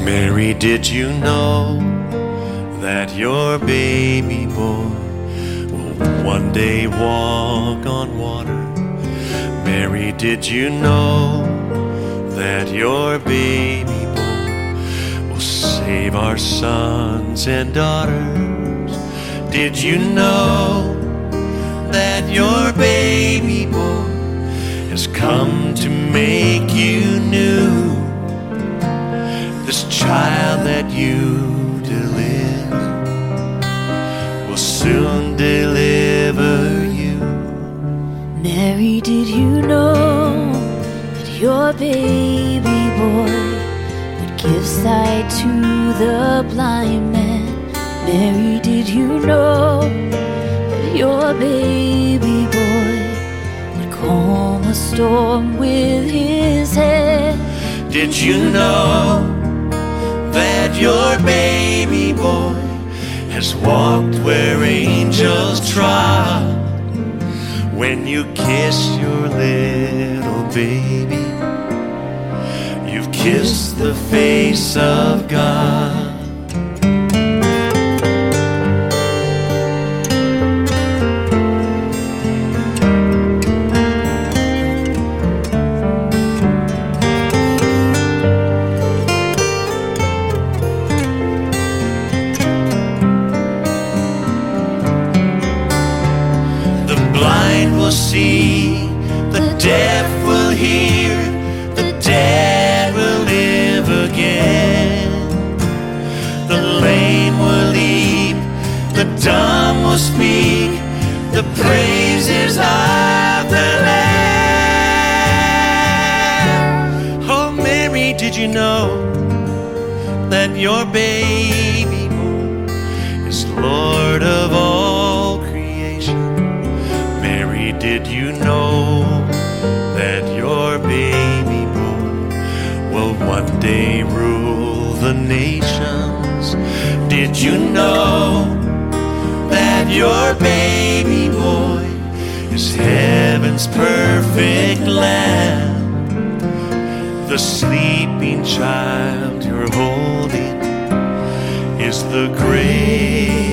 Mary, did you know that your baby boy will one day walk on water? Mary, did you know that your baby boy will save our sons and daughters? Did you know that your baby boy has come to make you new? This child that you deliver will soon deliver you. Mary, did you know that your baby boy would give sight to the blind man? Mary, did you know that your baby boy would calm a storm with his head? Did you know that your baby boy has walked where angels trod? When you kiss your little baby, you've kissed the face of God. The blind will see, the deaf will hear, the dead will live again. The lame will leap, the dumb will speak, the praises of the Lamb. Oh, Mary, did you know that your baby boy is Lord of all creation? Mary, did you know that your baby boy will one day rule the nations? Did you know that your baby boy is heaven's perfect lamb? The sleeping child you're holding is the great